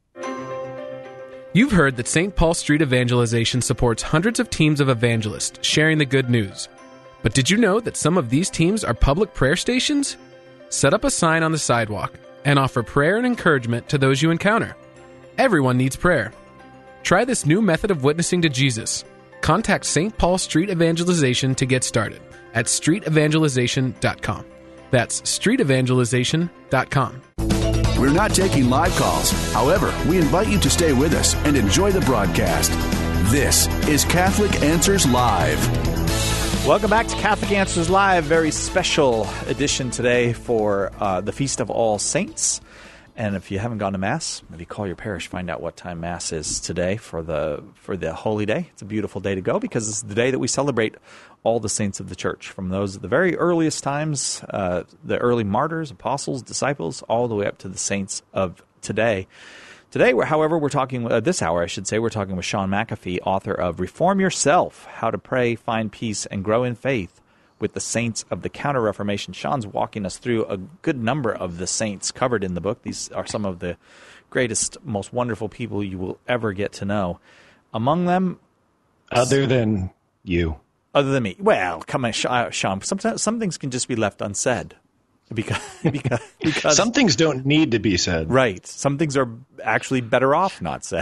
You've heard that Saint Paul Street Evangelization supports hundreds of teams of evangelists sharing the good news. But did you know that some of these teams are public prayer stations? Set up a sign on the sidewalk and offer prayer and encouragement to those you encounter. Everyone needs prayer. Try this new method of witnessing to Jesus. Contact Saint Paul Street Evangelization to get started at street evangelization dot com. That's street evangelization dot com. We're not taking live calls. However, we invite you to stay with us and enjoy the broadcast. This is Catholic Answers Live. Welcome back to Catholic Answers Live. Very special edition today for uh, the Feast of All Saints. And if you haven't gone to Mass, maybe call your parish, find out what time Mass is today for the for the Holy Day. It's a beautiful day to go because it's the day that we celebrate all the saints of the Church, from those at the very earliest times, uh, the early martyrs, apostles, disciples, all the way up to the saints of today. Today, we're, however, we're talking, uh, this hour, I should say, we're talking with Sean McAfee, author of Reform Yourself, How to Pray, Find Peace, and Grow in Faith with the Saints of the Counter-Reformation. Sean's walking us through a good number of the saints covered in the book. These are some of the greatest, most wonderful people you will ever get to know. Among them... Other than you. Other than me. Well, come on, Sean. Sometimes some things can just be left unsaid. Because, because, because some things don't need to be said. Right. Some things are actually better off not said.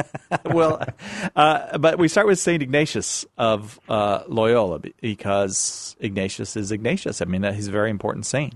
well, uh, but we start with Saint Ignatius of uh, Loyola because Ignatius is Ignatius. I mean, he's a very important saint.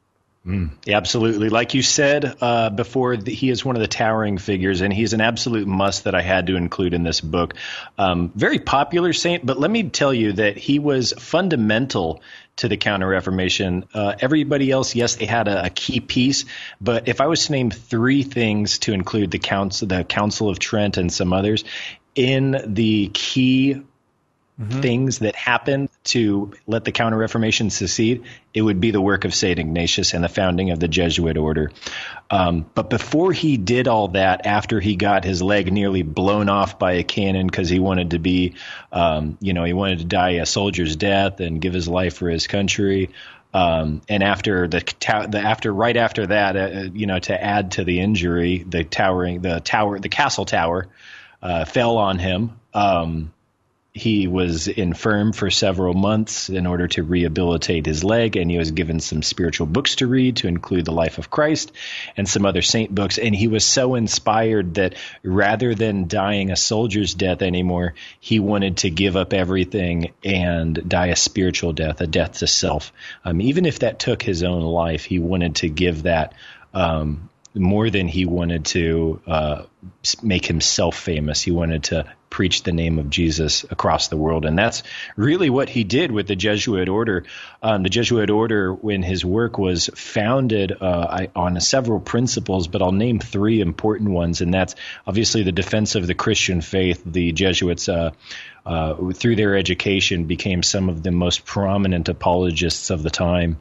Mm, absolutely. Like you said uh, before, the, he is one of the towering figures, and he's an absolute must that I had to include in this book. Um, very popular saint, but let me tell you that he was fundamental to the Counter-Reformation. Uh, everybody else, yes, they had a, a key piece, but if I was to name three things to include the Council, the Council of Trent and some others, in the key mm-hmm. things that happened to let the Counter-Reformation succeed, it would be the work of Saint Ignatius and the founding of the Jesuit order. Um, but before he did all that, after he got his leg nearly blown off by a cannon because he wanted to be, um, you know, he wanted to die a soldier's death and give his life for his country. Um, and after the, the after right after that, uh, you know, to add to the injury, the towering the tower, the castle tower uh, fell on him. Um, He was infirm for several months in order to rehabilitate his leg, and he was given some spiritual books to read, to include the Life of Christ and some other saint books. And he was so inspired that rather than dying a soldier's death anymore, he wanted to give up everything and die a spiritual death, a death to self. Um, even if that took his own life, he wanted to give that um, more than he wanted to uh, make himself famous. He wanted to preach the name of Jesus across the world. And that's really what he did with the Jesuit order. Um, the Jesuit order, when his work was founded uh, on several principles, but I'll name three important ones. And that's obviously the defense of the Christian faith. The Jesuits, uh, uh, through their education, became some of the most prominent apologists of the time.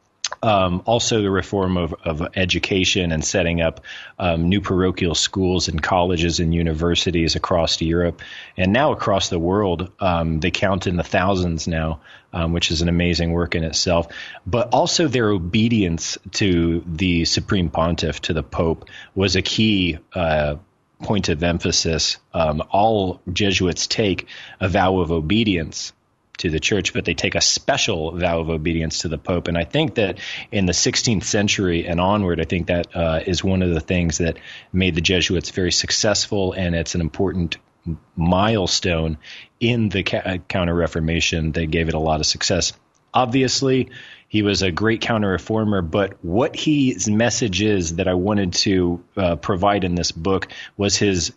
Um, also the reform of, of education and setting up um, new parochial schools and colleges and universities across Europe and now across the world. Um, they count in the thousands now, um, which is an amazing work in itself. But also their obedience to the Supreme Pontiff, to the Pope, was a key uh, point of emphasis. Um, all Jesuits take a vow of obedience to the church, but they take a special vow of obedience to the Pope. And I think that in the sixteenth century and onward, I think that uh, is one of the things that made the Jesuits very successful, and it's an important milestone in the ca- Counter-Reformation that gave it a lot of success. Obviously, he was a great counter-reformer, but what his message is that I wanted to uh, provide in this book was his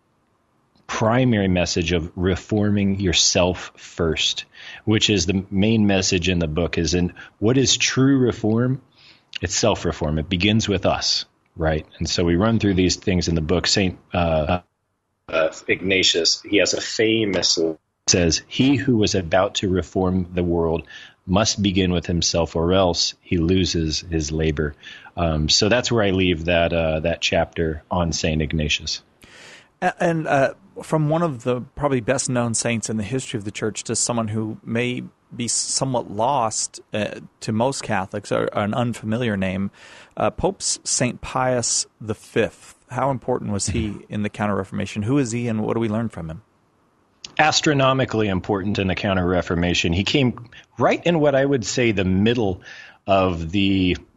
primary message of reforming yourself first, which is the main message in the book. Is in what is true reform? It's self-reform. It begins with us, right? And so we run through these things in the book. Saint uh, uh, Ignatius, he has a famous says, "He who was about to reform the world must begin with himself, or else he loses his labor." Um, so that's where I leave that uh, that chapter on Saint Ignatius. And uh, from one of the probably best known saints in the history of the church to someone who may be somewhat lost uh, to most Catholics, or, or an unfamiliar name, uh, Pope's Saint Pius the Fifth. How important was he in the Counter-Reformation? Who is he, and what do we learn from him? Astronomically important in the Counter-Reformation. He came right in what I would say the middle of the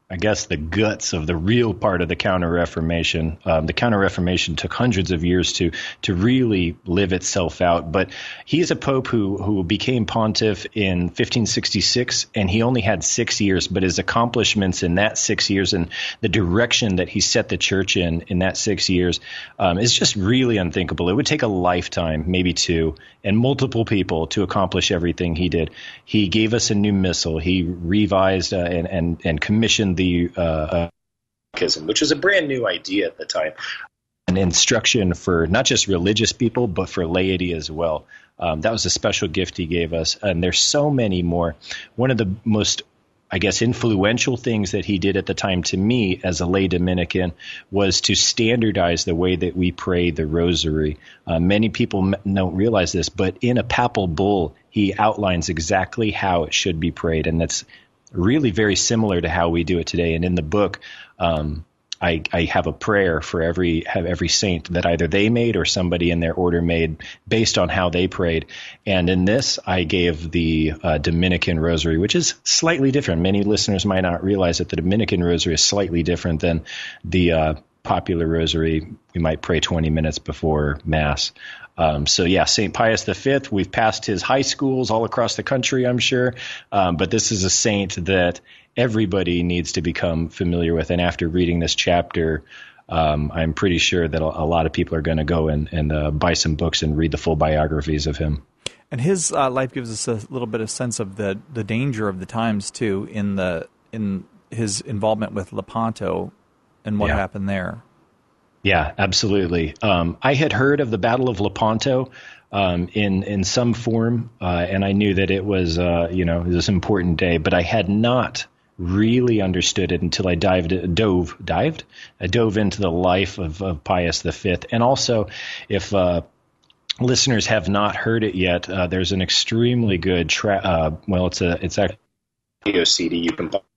I guess, the guts of the real part of the Counter-Reformation. Um, the Counter-Reformation took hundreds of years to to really live itself out. But he's a pope who who became pontiff in fifteen sixty-six, and he only had six years. But his accomplishments in that six years and the direction that he set the church in in that six years um, is just really unthinkable. It would take a lifetime, maybe two, and multiple people to accomplish everything he did. He gave us a new missal. He revised uh, and, and, and commissioned the uh, uh, which was a brand new idea at the time, an instruction for not just religious people, but for laity as well. Um, that was a special gift he gave us. And there's so many more. One of the most, I guess, influential things that he did at the time to me as a lay Dominican was to standardize the way that we pray the rosary. Uh, many people m- don't realize this, but in a papal bull, he outlines exactly how it should be prayed. And that's really very similar to how we do it today. And in the book, um, I, I have a prayer for every have every saint that either they made or somebody in their order made based on how they prayed. And in this, I gave the uh, Dominican Rosary, which is slightly different. Many listeners might not realize that the Dominican Rosary is slightly different than the uh, popular Rosary. We might pray twenty minutes before Mass. Um, so, yeah, Saint Pius the Fifth, we've passed his high schools all across the country, I'm sure. Um, but this is a saint that everybody needs to become familiar with. And after reading this chapter, um, I'm pretty sure that a, a lot of people are going to go and, and uh, buy some books and read the full biographies of him. And his uh, life gives us a little bit of sense of the, the danger of the times, too, in the in his involvement with Lepanto and what yeah. happened there. Yeah, absolutely. Um, I had heard of the Battle of Lepanto um, in in some form, uh, and I knew that it was, uh, you know, this important day, but I had not really understood it until I dived, dove, dived, I dove into the life of, of Pius the Fifth. And also, if uh, listeners have not heard it yet, uh, there's an extremely good, tra- uh, well, it's a it's actually a C D you can buy.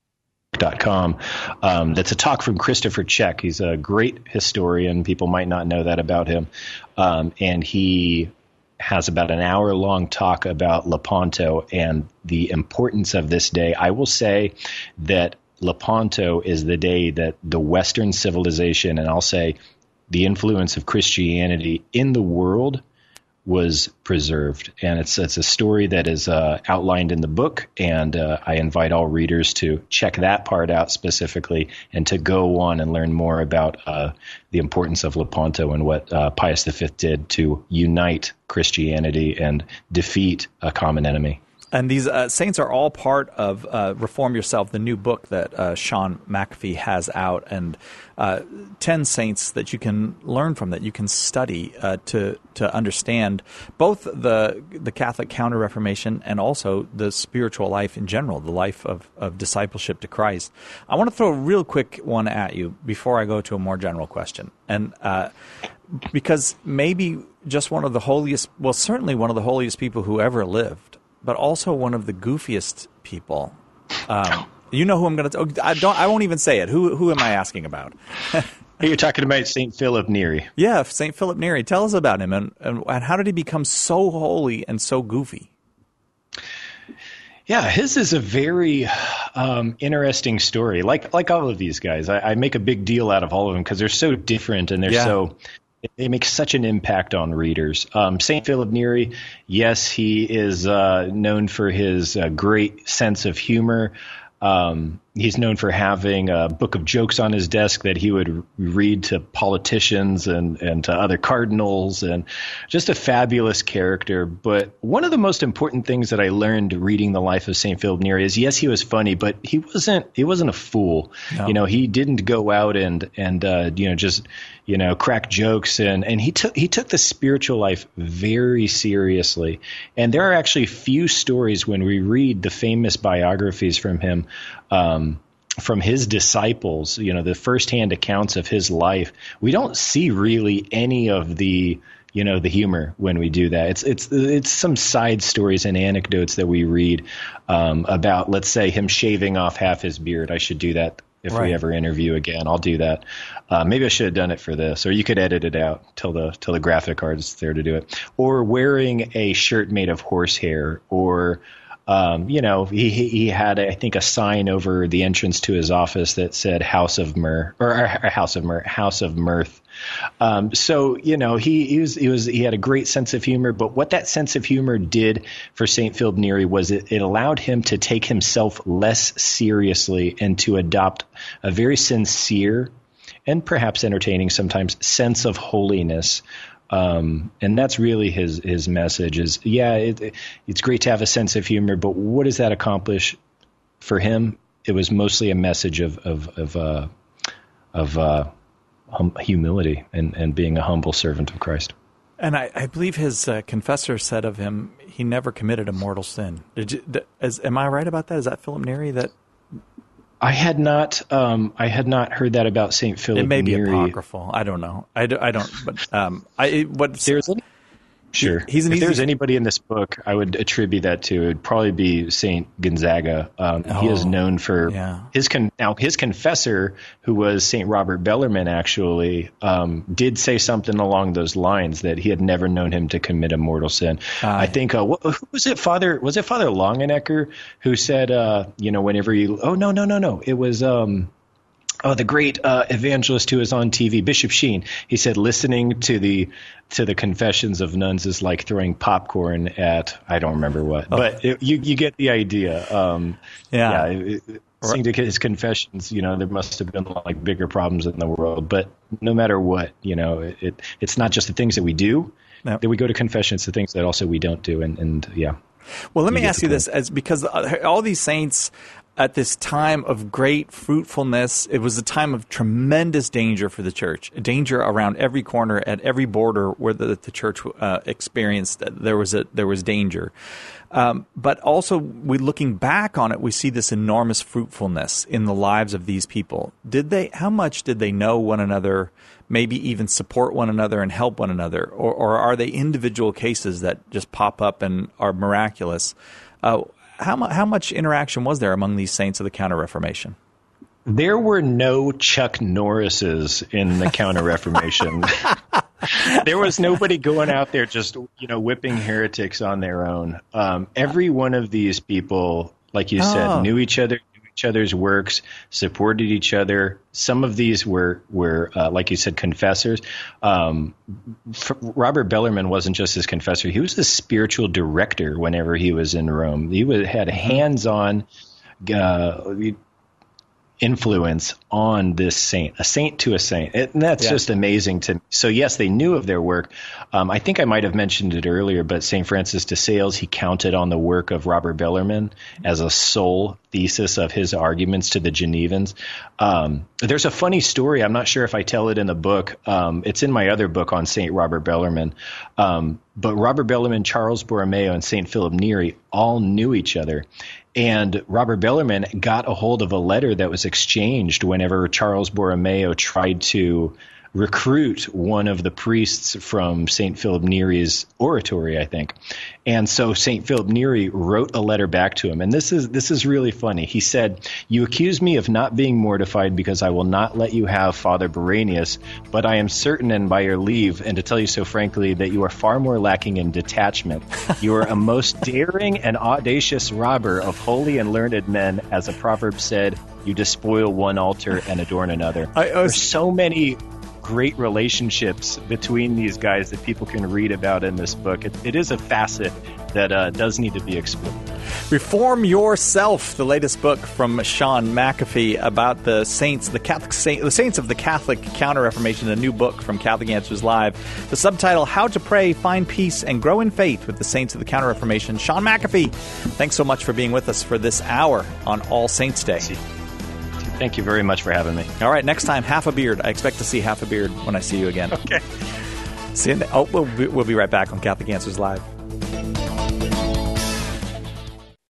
Dot com. Um, that's a talk from Christopher Check. He's a great historian. People might not know that about him. Um, and he has about an hour long talk about Lepanto and the importance of this day. I will say that Lepanto is the day that the Western civilization, and I'll say the influence of Christianity in the world, was preserved. And it's it's a story that is uh, outlined in the book, and uh, I invite all readers to check that part out specifically and to go on and learn more about uh, the importance of Lepanto and what uh, Pius the Fifth did to unite Christianity and defeat a common enemy. And these uh, saints are all part of uh, Reform Yourself, the new book that uh, Sean McAfee has out, and uh, ten saints that you can learn from, that you can study uh, to to understand both the the Catholic Counter-Reformation and also the spiritual life in general, the life of, of discipleship to Christ. I want to throw a real quick one at you before I go to a more general question, and uh, because maybe just one of the holiest, well, certainly one of the holiest people who ever lived, but also one of the goofiest people. Um, you know who I'm going to. Oh, I don't. I won't even say it. Who Who am I asking about? You're talking about Saint Philip Neri. Yeah, Saint Philip Neri. Tell us about him, and, and and how did he become so holy and so goofy? Yeah, his is a very um, interesting story. Like like all of these guys, I, I make a big deal out of all of them because they're so different and they're yeah. so. They make such an impact on readers. Um, Saint Philip Neri, yes, he is uh, known for his uh, great sense of humor. Um, he's known for having a book of jokes on his desk that he would read to politicians and, and to other cardinals, and just a fabulous character. But one of the most important things that I learned reading the life of Saint Philip Neri is, yes, he was funny, but he wasn't he wasn't a fool. No. You know, he didn't go out and and uh, you know just you know crack jokes, and and he took he took the spiritual life very seriously. And there are actually few stories when we read the famous biographies from him. Um, from his disciples, you know, the firsthand accounts of his life, we don't see really any of the, you know, the humor when we do that. It's it's it's some side stories and anecdotes that we read um, about, let's say, him shaving off half his beard. I should do that if right. we ever interview again. I'll do that. Uh, maybe I should have done it for this, or you could edit it out till the till the graphic artist's there to do it. Or wearing a shirt made of horsehair, or Um, you know, he he had, I think, a sign over the entrance to his office that said "House of Myrrh" or, or House of Myrrh, House of Mirth. Um, so you know, he, he was he was he had a great sense of humor. But what that sense of humor did for Saint Philip Neri was it, it allowed him to take himself less seriously and to adopt a very sincere and perhaps entertaining sometimes sense of holiness. Um, and that's really his, his message is, yeah, it, it's great to have a sense of humor, but what does that accomplish for him? It was mostly a message of, of, of, uh, of, uh, hum- humility and, and being a humble servant of Christ. And I, I believe his uh, confessor said of him, he never committed a mortal sin. Did you, th- is, am I right about that? Is that Philip Neri that? I had not, um, I had not heard that about Saint Philip Neri. It may be apocryphal. I don't know. I, do, I don't. But um, I what there's any, sure. He, he's an if easy, there's anybody in this book, I would attribute that to. It'd probably be Saint Gonzaga. Um, oh, he is known for yeah. his con- now his confessor, who was Saint Robert Bellarmine, actually um, did say something along those lines that he had never known him to commit a mortal sin. Uh, I think uh, what, who was it? Father was it Father Longenecker who said, uh, you know, whenever you oh no no no no it was. Um, Oh, the great uh, evangelist who is on T V, Bishop Sheen. He said, listening to the to the confessions of nuns is like throwing popcorn at I don't remember what, oh. but it, you you get the idea. Um, yeah, yeah it, it, listening to his confessions, you know, there must have been like bigger problems in the world. But no matter what, you know, it, it it's not just the things that we do no. that we go to confession; it's the things that also we don't do. And, and yeah. Well, let me ask you this, as because all these saints. At this time of great fruitfulness, it was a time of tremendous danger for the church, danger around every corner, at every border where the, the church uh, experienced. There was a there was danger, um, but also we looking back on it, we see this enormous fruitfulness in the lives of these people. Did they? How much did they know one another? Maybe even support one another and help one another, or, or are they individual cases that just pop up and are miraculous? Uh, How, mu- how much interaction was there among these saints of the Counter-Reformation? There were no Chuck Norrises in the Counter-Reformation. There was nobody going out there just, you know, whipping heretics on their own. Um, every one of these people, like you oh. said, knew each other, knew each other's works, supported each other. Some of these were, were uh, like you said, confessors. Um, Robert Bellarmine wasn't just his confessor. He was the spiritual director whenever he was in Rome. He was, had hands-on uh, influence on this saint, a saint to a saint. And that's yeah. just amazing to me. So, yes, they knew of their work. Um, I think I might have mentioned it earlier, but Saint Francis de Sales, he counted on the work of Robert Bellarmine as a sole thesis of his arguments to the Genevans. Um, there's a funny story. I'm not sure if I tell it in the book. Um, it's in my other book on Saint Robert Bellarmine. Um, but Robert Bellarmine, Charles Borromeo, and Saint Philip Neri all knew each other. And Robert Bellarmine got a hold of a letter that was exchanged whenever Charles Borromeo tried to recruit one of the priests from Saint Philip Neri's oratory, I think. And so Saint Philip Neri wrote a letter back to him. And this is this is really funny. He said, "You accuse me of not being mortified because I will not let you have Father Borranius, but I am certain, and by your leave, and to tell you so frankly, that you are far more lacking in detachment. You are a most daring and audacious robber of holy and learned men, as a proverb said, you despoil one altar and adorn another." I, I was- There's so many great relationships between these guys that people can read about in this book. It, it is a facet that uh, does need to be explored. Reform Yourself, the latest book from Sean McAfee about the saints, the Catholic saint, the saints of the Catholic Counter-Reformation, a new book from Catholic Answers Live. The subtitle, How to Pray, Find Peace, and Grow in Faith with the Saints of the Counter-Reformation. Sean McAfee, thanks so much for being with us for this hour on All Saints Day. Thank you very much for having me. All right, next time, half a beard. I expect to see half a beard when I see you again. Okay. See you. Oh, we'll be, we'll be right back on Catholic Answers Live.